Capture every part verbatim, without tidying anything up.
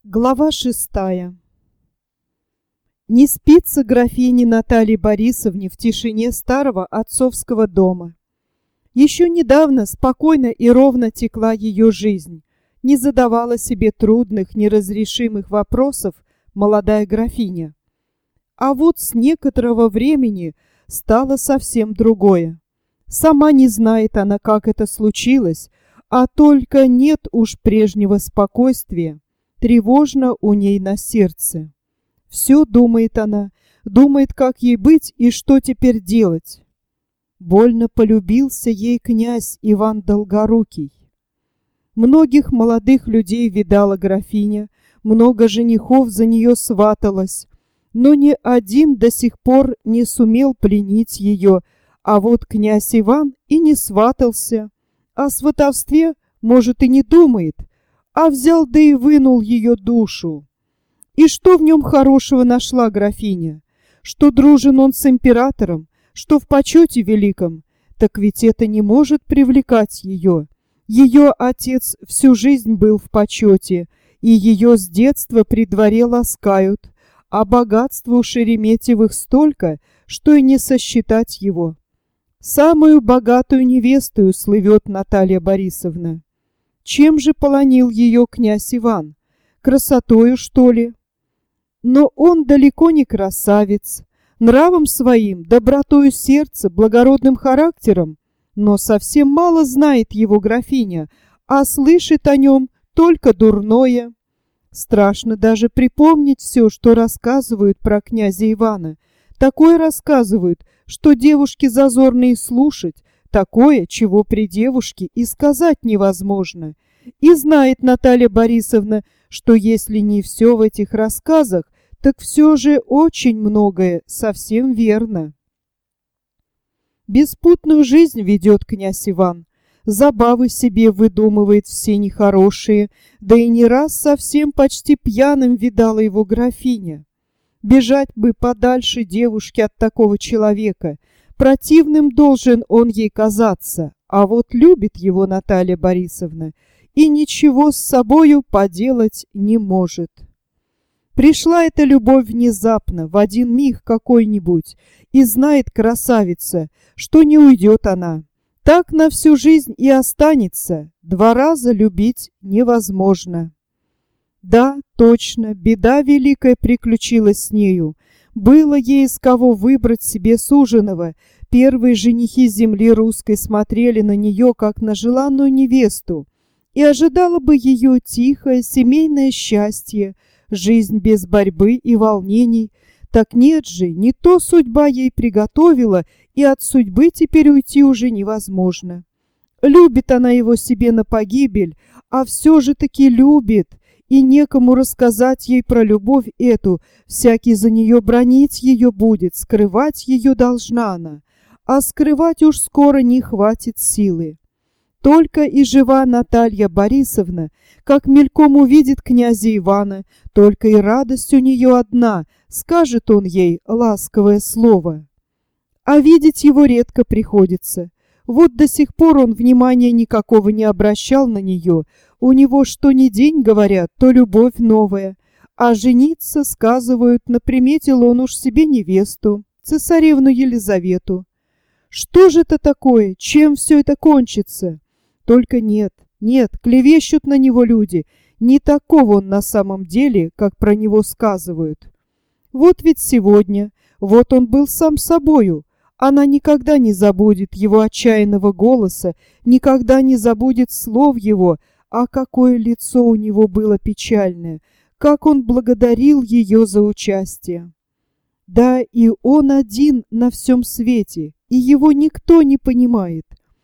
Глава шестая. Не спится графине Наталье Борисовне в тишине старого отцовского дома. Еще недавно спокойно и ровно текла ее жизнь, не задавала себе трудных, неразрешимых вопросов молодая графиня. А вот с некоторого времени стало совсем другое. Сама не знает она, как это случилось, а только нет уж прежнего спокойствия. Тревожно у ней на сердце. Все думает она, думает, как ей быть и что теперь делать. Больно полюбился ей князь Иван Долгорукий. Многих молодых людей видала графиня, много женихов за нее сваталось, но ни один до сих пор не сумел пленить ее, а вот князь Иван и не сватался. О сватовстве, может, и не думает, а взял да и вынул ее душу. И что в нем хорошего нашла графиня? Что дружен он с императором, что в почете великом, так ведь это не может привлекать ее. Ее отец всю жизнь был в почете, и ее с детства при дворе ласкают, а богатства у Шереметьевых столько, что и не сосчитать его. Самую богатую невестою слывет Наталья Борисовна. Чем же полонил ее князь Иван? Красотою, что ли? Но он далеко не красавец, нравом своим, добротою сердца, благородным характером, но совсем мало знает его графиня, а слышит о нем только дурное. Страшно даже припомнить все, что рассказывают про князя Ивана. Такое рассказывают, что девушке зазорно и слушать, такое, чего при девушке и сказать невозможно. И знает Наталья Борисовна, что если не все в этих рассказах, так все же очень многое совсем верно. Беспутную жизнь ведет князь Иван, забавы себе выдумывает все нехорошие, да и не раз совсем почти пьяным видала его графиня. Бежать бы подальше девушке от такого человека. Противным должен он ей казаться, а вот любит его Наталья Борисовна и ничего с собою поделать не может. Пришла эта любовь внезапно, в один миг какой-нибудь, и знает красавица, что не уйдет она. Так на всю жизнь и останется, два раза любить невозможно. Да, точно, беда великая приключилась с нею. Было ей из кого выбрать себе суженого. Первые женихи земли русской смотрели на нее, как на желанную невесту, и ожидало бы ее тихое семейное счастье, жизнь без борьбы и волнений. Так нет же, не то судьба ей приготовила, и от судьбы теперь уйти уже невозможно. Любит она его себе на погибель, а все же таки любит, и некому рассказать ей про любовь эту, всякий за нее бранить ее будет, скрывать ее должна она, а скрывать уж скоро не хватит силы. Только и жива Наталья Борисовна, как мельком увидит князя Ивана, только и радость у нее одна, скажет он ей ласковое слово. А видеть его редко приходится. Вот до сих пор он внимания никакого не обращал на нее. У него что ни день, говорят, то любовь новая. А жениться, сказывают, наприметил он уж себе невесту, цесаревну Елизавету. Что же это такое? Чем все это кончится? Только нет, нет, клевещут на него люди. Не таков он на самом деле, как про него сказывают. Вот ведь сегодня, вот он был сам собою. Она никогда не забудет его отчаянного голоса, никогда не забудет слов его, а какое лицо у него было печальное, как он благодарил ее за участие. Да, и он один на всем свете, и его никто не понимает.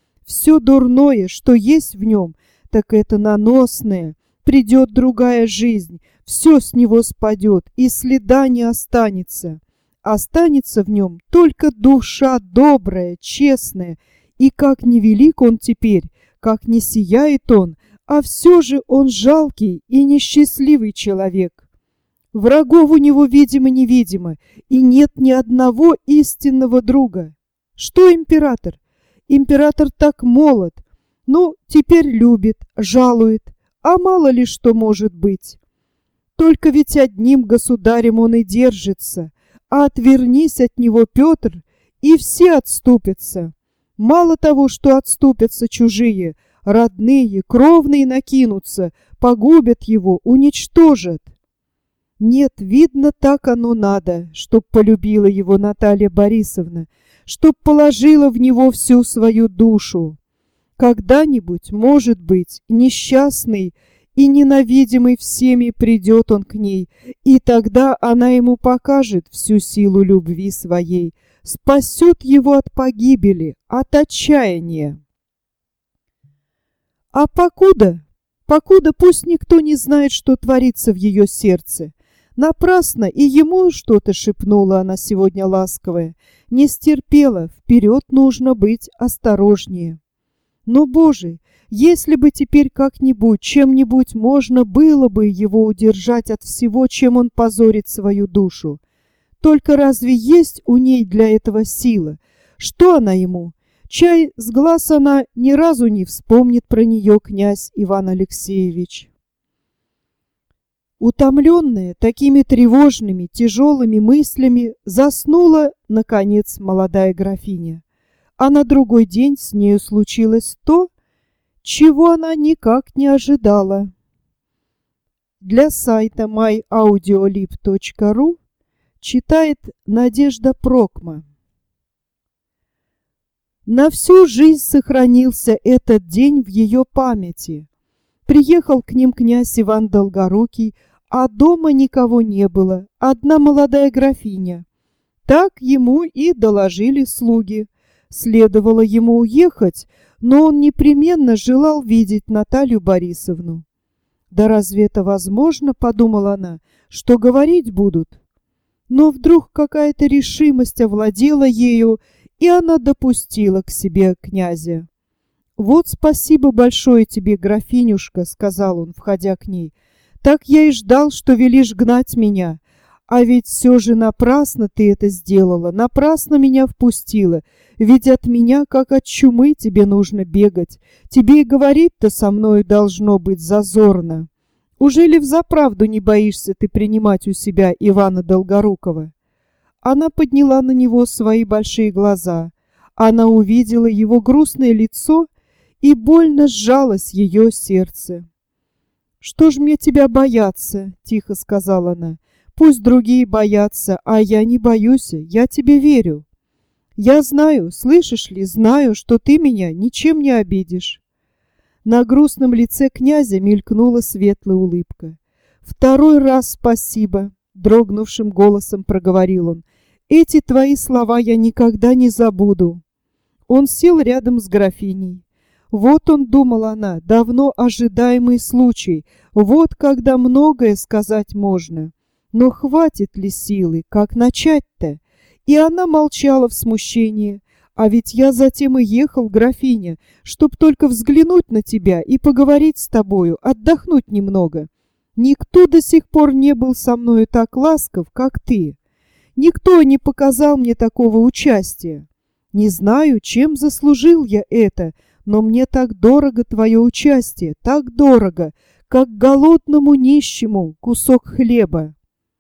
Все дурное, что есть в нем, так это наносное. Придет другая жизнь, все с него спадет, и следа не останется. Останется в нем только душа добрая, честная, и как невелик он теперь, как не сияет он, а все же он жалкий и несчастливый человек. Врагов у него видимо-невидимо, и нет ни одного истинного друга. Что император? Император так молод, ну, теперь любит, жалует, а мало ли что может быть. Только ведь одним государем он и держится, а отвернись от него, Петр, и все отступятся. Мало того, что отступятся чужие, родные, кровные накинутся, погубят его, уничтожат. Нет, видно, так оно надо, чтоб полюбила его Наталья Борисовна, чтоб положила в него всю свою душу. Когда-нибудь, может быть, несчастный и ненавидимый всеми придет он к ней, и тогда она ему покажет всю силу любви своей, спасет его от погибели, от отчаяния. А покуда, покуда пусть никто не знает, что творится в ее сердце. Напрасно и ему что-то шепнула она сегодня ласковое, не стерпела, вперед нужно быть осторожнее. Но, Боже, если бы теперь как-нибудь, чем-нибудь можно было бы его удержать от всего, чем он позорит свою душу. Только разве есть у ней для этого сила? Что она ему? Чай с глаз она ни разу не вспомнит про нее князь Иван Алексеевич. Утомленная такими тревожными, тяжелыми мыслями, заснула, наконец, молодая графиня. А на другой день с нею случилось то, чего она никак не ожидала. Для сайта май аудиолиб точка ру читает Надежда Прокма. На всю жизнь сохранился этот день в ее памяти. Приехал к ним князь Иван Долгорукий, а дома никого не было, одна молодая графиня. Так ему и доложили слуги. Следовало ему уехать, но он непременно желал видеть Наталью Борисовну. «Да разве это возможно, — подумала она, — что говорить будут?» Но вдруг какая-то решимость овладела ею, и она допустила к себе князя. «Вот спасибо большое тебе, графинюшка, — сказал он, входя к ней. Так я и ждал, что велишь гнать меня. А ведь все же напрасно ты это сделала, напрасно меня впустила. Ведь от меня, как от чумы, тебе нужно бегать. Тебе и говорить-то со мною должно быть зазорно. Ужели взаправду не боишься ты принимать у себя Ивана Долгорукова?» Она подняла на него свои большие глаза. Она увидела его грустное лицо, и больно сжалось ее сердце. «Что ж мне тебя бояться?» — тихо сказала она. «Пусть другие боятся, а я не боюсь, я тебе верю. Я знаю, слышишь ли, знаю, что ты меня ничем не обидишь». На грустном лице князя мелькнула светлая улыбка. «Второй раз спасибо!» — дрогнувшим голосом проговорил он. «Эти твои слова я никогда не забуду». Он сел рядом с графиней. Вот он, думала она, давно ожидаемый случай, вот когда многое сказать можно. Но хватит ли силы, как начать-то? И она молчала в смущении. «А ведь я затем и ехал, графиня, чтоб только взглянуть на тебя и поговорить с тобою, отдохнуть немного. Никто до сих пор не был со мною так ласков, как ты. Никто не показал мне такого участия. Не знаю, чем заслужил я это, но мне так дорого твое участие, так дорого, как голодному нищему кусок хлеба».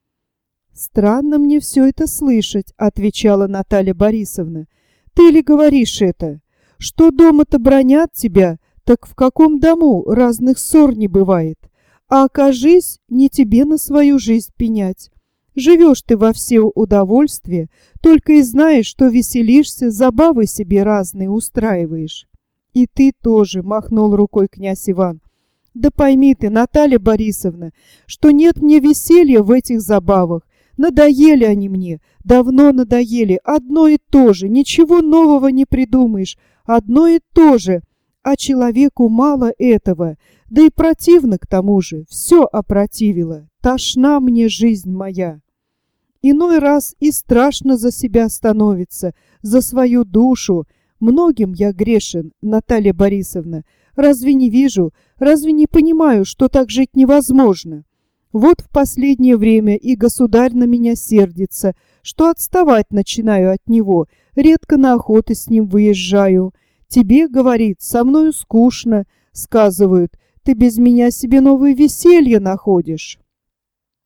«Странно мне все это слышать», — отвечала Наталья Борисовна. «Ты ли говоришь это? Что дома-то бранят тебя, так в каком дому разных ссор не бывает? А окажись, не тебе на свою жизнь пенять. Живешь ты во все удовольствия, только и знаешь, что веселишься, забавы себе разные устраиваешь». «И ты тоже», — махнул рукой князь Иван. «Да пойми ты, Наталья Борисовна, что нет мне веселья в этих забавах. Надоели они мне, давно надоели, одно и то же, ничего нового не придумаешь, одно и то же. А человеку мало этого, да и противно к тому же, все опротивило, тошна мне жизнь моя». Иной раз и страшно за себя становится, за свою душу. Многим я грешен, Наталья Борисовна. Разве не вижу, разве не понимаю, что так жить невозможно? Вот в последнее время и государь на меня сердится, что отставать начинаю от него, редко на охоты с ним выезжаю. Тебе, говорит, со мною скучно, сказывают, ты без меня себе новые веселья находишь.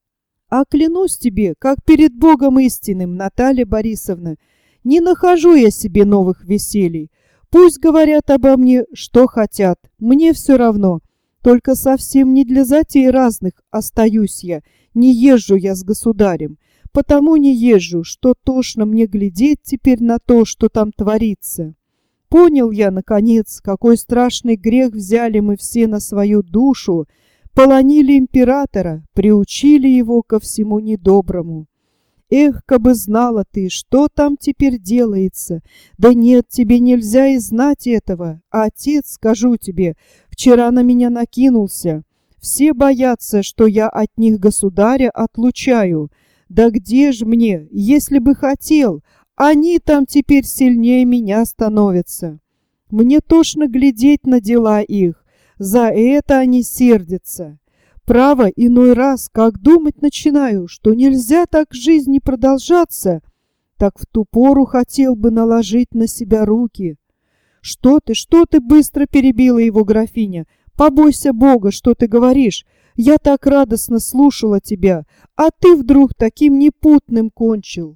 А клянусь тебе, как перед Богом истинным, Наталья Борисовна, не нахожу я себе новых веселий. Пусть говорят обо мне, что хотят, мне все равно. Только совсем не для затей разных остаюсь я, не езжу я с государем. Потому не езжу, что тошно мне глядеть теперь на то, что там творится. Понял я, наконец, какой страшный грех взяли мы все на свою душу, полонили императора, приучили его ко всему недоброму. Эх, кабы знала ты, что там теперь делается. Да нет, тебе нельзя и знать этого. А отец, скажу тебе, вчера на меня накинулся. Все боятся, что я от них государя отлучаю. Да где ж мне, если бы хотел, они там теперь сильнее меня становятся. Мне тошно глядеть на дела их, за это они сердятся. Право, иной раз, как думать начинаю, что нельзя так жизни продолжаться, так в ту пору хотел бы наложить на себя руки. Что ты, что ты, быстро перебила его графиня. Побойся Бога, что ты говоришь. Я так радостно слушала тебя, а ты вдруг таким непутным кончил.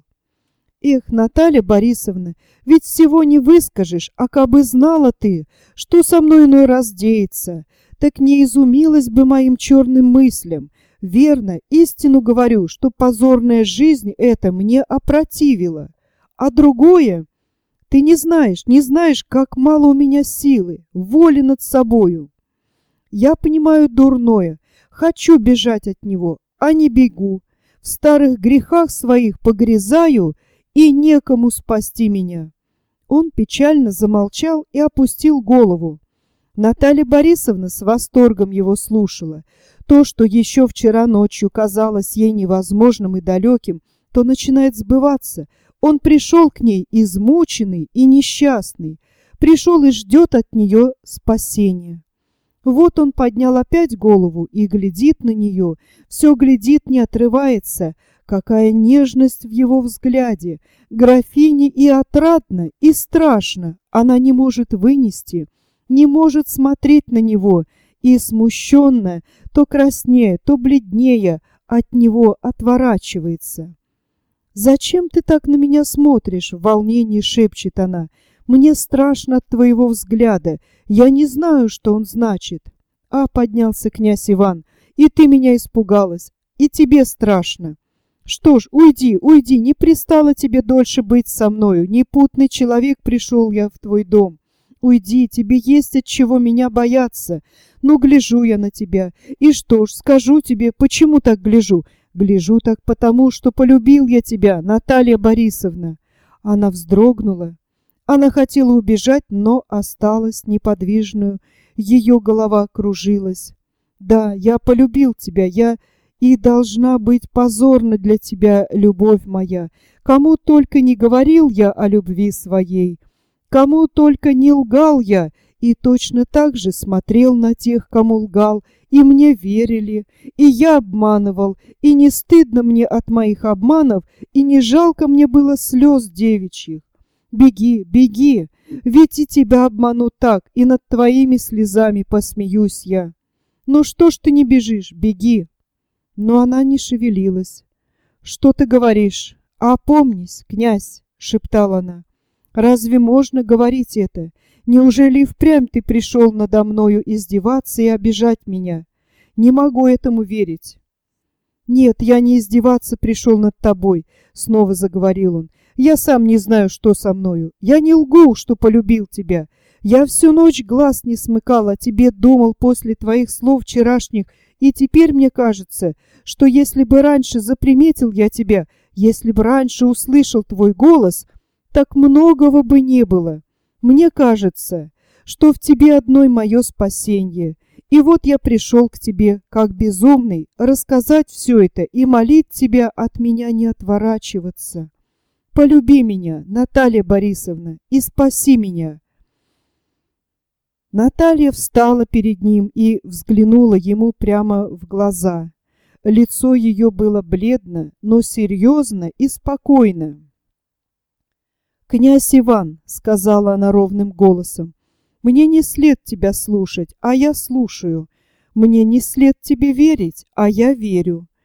Эх, Наталья Борисовна, ведь всего не выскажешь, а кабы знала ты, что со мной иной раз деется, так не изумилась бы моим черным мыслям. Верно, истину говорю, что позорная жизнь эта мне опротивила. А другое, ты не знаешь, не знаешь, как мало у меня силы, воли над собою. Я понимаю дурное, хочу бежать от него, а не бегу. В старых грехах своих погрязаю, и некому спасти меня. Он печально замолчал и опустил голову. Наталья Борисовна с восторгом его слушала. То, что еще вчера ночью казалось ей невозможным и далеким, то начинает сбываться. Он пришел к ней измученный и несчастный, пришел и ждет от нее спасения. Вот он поднял опять голову и глядит на нее, все глядит, не отрывается. Какая нежность в его взгляде! Графине и отрадно, и страшно. Она не может вынести, не может смотреть на него, и смущенно, то краснее, то бледнее, от него отворачивается. «Зачем ты так на меня смотришь?» — в волнении шепчет она. «Мне страшно от твоего взгляда. Я не знаю, что он значит». «А, поднялся князь Иван, и ты меня испугалась, и тебе страшно. Что ж, уйди, уйди, не пристало тебе дольше быть со мною. Непутный человек пришел я в твой дом. Уйди, тебе есть от чего меня бояться. Ну, гляжу я на тебя. И что ж, скажу тебе, почему так гляжу? Гляжу так потому, что полюбил я тебя, Наталья Борисовна». Она вздрогнула. Она хотела убежать, но осталась неподвижную. Ее голова кружилась. «Да, я полюбил тебя, я... И должна быть позорна для тебя, любовь моя. Кому только не говорил я о любви своей, кому только не лгал я, и точно так же смотрел на тех, кому лгал, и мне верили, и я обманывал, и не стыдно мне от моих обманов, и не жалко мне было слез девичьих. Беги, беги, ведь и тебя обману так, и над твоими слезами посмеюсь я. Ну что ж ты не бежишь, беги». Но она не шевелилась. «Что ты говоришь? Опомнись, князь!» — шептала она. «Разве можно говорить это? Неужели и впрямь ты пришел надо мною издеваться и обижать меня? Не могу этому верить». «Нет, я не издеваться пришел над тобой», — снова заговорил он. «Я сам не знаю, что со мною. Я не лгу, что полюбил тебя. Я всю ночь глаз не смыкал, о тебе думал после твоих слов вчерашних, и теперь мне кажется, что если бы раньше заприметил я тебя, если бы раньше услышал твой голос, так многого бы не было. Мне кажется, что в тебе одной мое спасение. И вот я пришел к тебе, как безумный, рассказать все это и молить тебя от меня не отворачиваться. Полюби меня, Наталья Борисовна, и спаси меня». Наталья встала перед ним и взглянула ему прямо в глаза. Лицо ее было бледно, но серьезно и спокойно. «Князь Иван», — сказала она ровным голосом, — «мне не след тебя слушать, а я слушаю. Мне не след тебе верить, а я верю.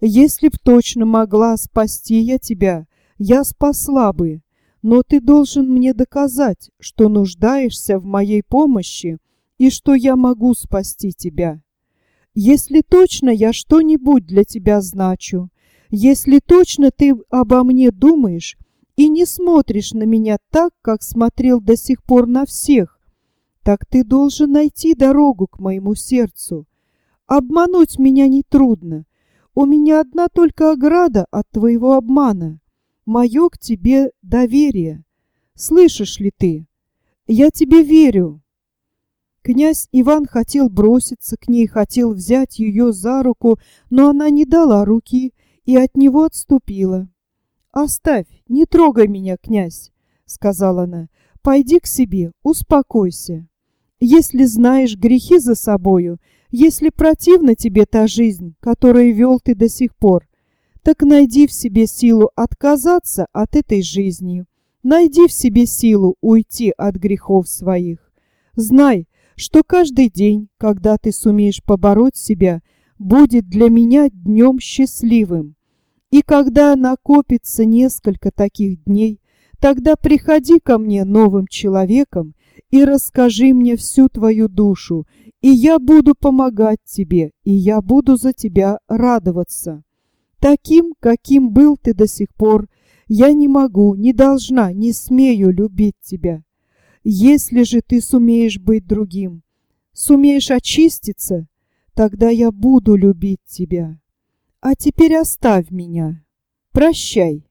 Если б точно могла спасти я тебя, я спасла бы, но ты должен мне доказать, что нуждаешься в моей помощи и что я могу спасти тебя. Если точно я что-нибудь для тебя значу, если точно ты обо мне думаешь и не смотришь на меня так, как смотрел до сих пор на всех, так ты должен найти дорогу к моему сердцу. Обмануть меня нетрудно. У меня одна только ограда от твоего обмана. Мое к тебе доверие. Слышишь ли ты? Я тебе верю. Князь Иван хотел броситься к ней, хотел взять ее за руку, но она не дала руки и от него отступила. «Оставь, не трогай меня, князь», — сказала она. «Пойди к себе, успокойся. Если знаешь грехи за собою, если противна тебе та жизнь, которую вел ты до сих пор, так найди в себе силу отказаться от этой жизни, найди в себе силу уйти от грехов своих. Знай, что каждый день, когда ты сумеешь побороть себя, будет для меня днем счастливым. И когда накопится несколько таких дней, тогда приходи ко мне новым человеком и расскажи мне всю твою душу, и я буду помогать тебе, и я буду за тебя радоваться. Таким, каким был ты до сих пор, я не могу, не должна, не смею любить тебя. Если же ты сумеешь быть другим, сумеешь очиститься, тогда я буду любить тебя. А теперь оставь меня. Прощай».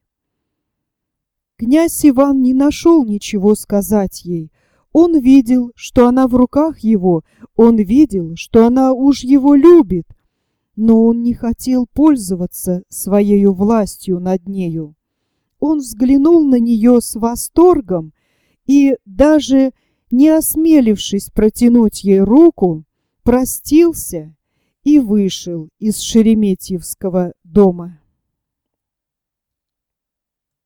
Князь Иван не нашел ничего сказать ей. Он видел, что она в руках его, он видел, что она уж его любит, но он не хотел пользоваться своей властью над нею. Он взглянул на нее с восторгом и, даже не осмелившись протянуть ей руку, простился и вышел из Шереметьевского дома.